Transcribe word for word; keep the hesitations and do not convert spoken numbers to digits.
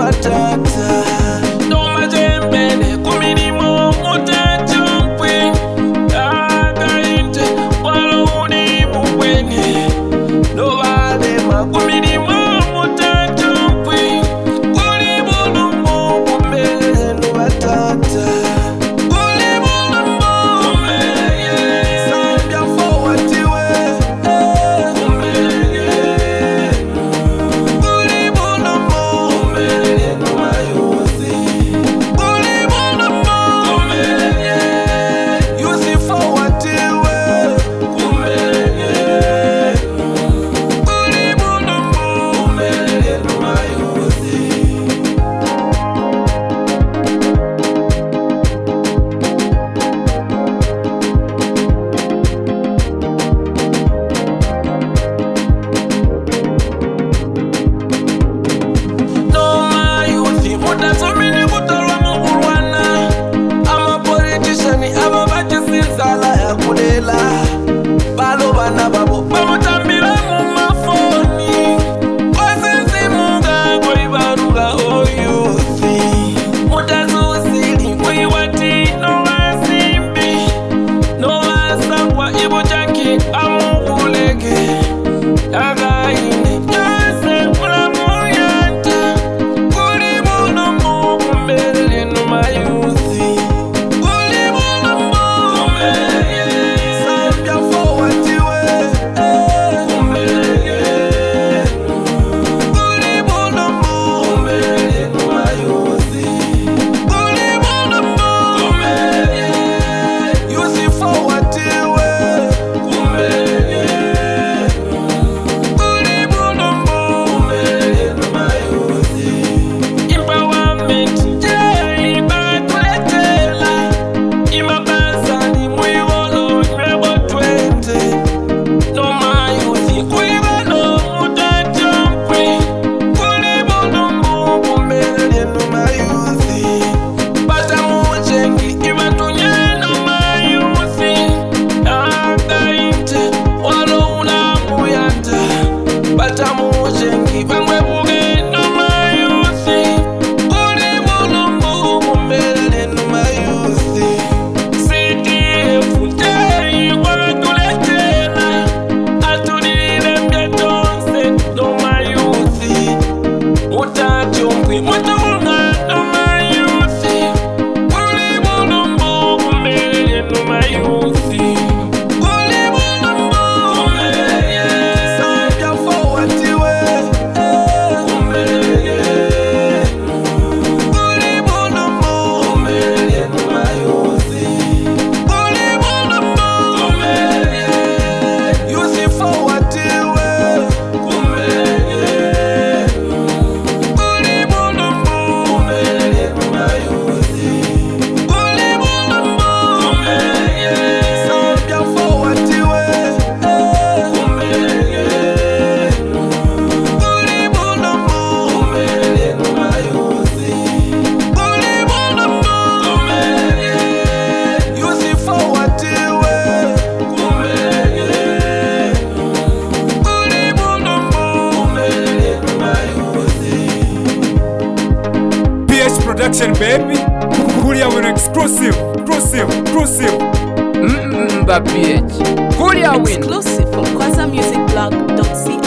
matata. No majembele kuminimo mutachumpwi. Againte walo uni mubweni. No vale makuminimo mutachumpwi. Kuli bulumu kumele no matata. Kuli bulumu kumele sambia forward iwe. Kumele kuli bulumu kumele no mayuzi. Kuli bulumu kumele yuzi forward iwe. Kumele kuli bulumu kumele no mayuzi. No mayuzi mutasomini kutalwa mukulwana. Ama politician aba bachisinzala ya kulela. Balo bana babo bamutambira mu mafoni. Kwasensimuga kwibaruga oyuthi. Mutazusili kwiwati no wasimbi. No wasangwa ibuchaki amukulege. Againe yose ulamuyanta. Kuli bulumu kumele no mayuzi. Kuli bulumu kumele sambia forward iwe. Kumele kuli bulumu kumele no mayuzi. Kuli bulumu kumele yuzi forward iwe. Kumele kuli bulumu kumele no mayuzi. Empowerment yeah ibatuletela. Imabazani muiwolo nywebo twente. No mayuzi kuibano mutachumpwi. Kuli bulumu kumele no mayuzi. Bata muchengi ibatunye no mayuzi. Againte walo ulamuyanta. Bata muchengi bangwe buge no mayuzi. Kuli bulumu kumele no mayuzi. C D F tei kwatuletela. Atulile mbetonse no mayuzi. Mutachumpwi mutunga no mayuzi. Kuli bulumu kumele no mayuzi. Kuli bulumu kumele sambia forward iwe. Kumele kuli bulumu kumele no mayuzi. Kuli bulumu kumele yuzi forward iwe. Kumele kuli bulumu kumele no mayuzi. Kuli bulumu kumele sambia forward iwe. Kumele kuli bulumu kumele no mayuzi. Kuli bulumu kumele yuzi forward iwe. Kumele kuli bulumu kumele no mayuzi. P H Production baby. Kulia win exclusive, exclusive, exclusive. Mm-mm, ba P H. Kulia win. Exclusive from Kwanza Music Blog dot co.